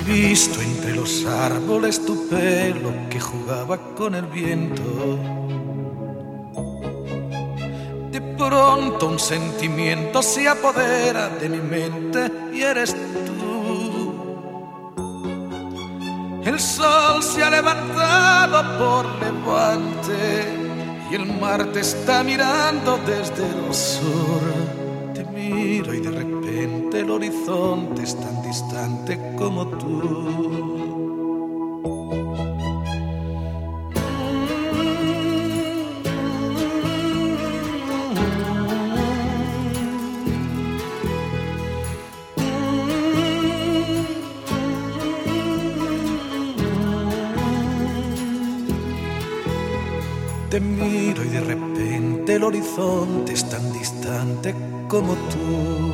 visto entre los árboles tu pelo que jugaba con el viento. De pronto un sentimiento se apodera de mi mente y eres tú. El sol se ha levantado por levante y el mar te está mirando desde el sur. Te miro y de repente el horizonte es tan distante como tú. Te miro y de repente el horizonte es tan distante como tú.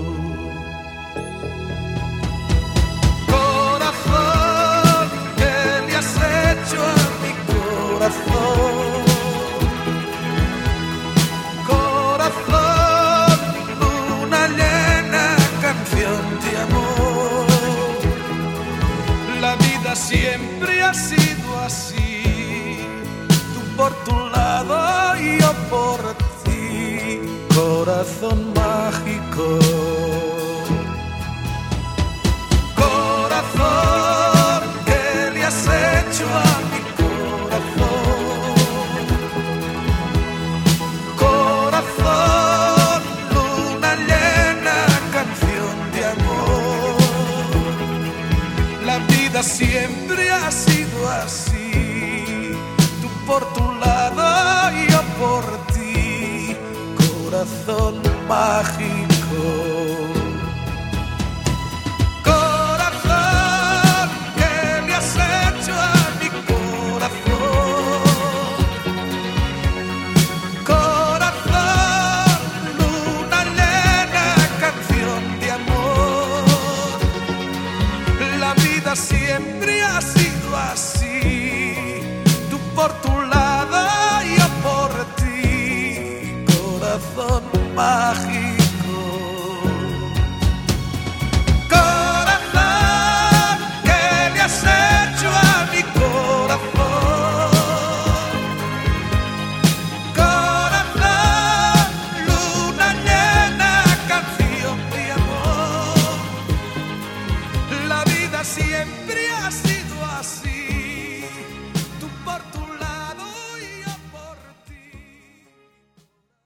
Corazón, ¿qué le has hecho a mi corazón? Corazón, luna llena, canción de amor. La vida siempre ha sido así, tú por tu lado y yo por ti, corazón mágico. Corazón, ¿qué le has hecho a mi corazón? Corazón, luna llena, canción de amor. La vida siempre ha sido así, tú por tu lado y yo por ti, corazón mágico. Corazón, ¿qué le has hecho a mi corazón? Corazón, luna llena, canción de amor. La vida siempre ha sido así, tú por tu lado y yo por ti, corazón mágico.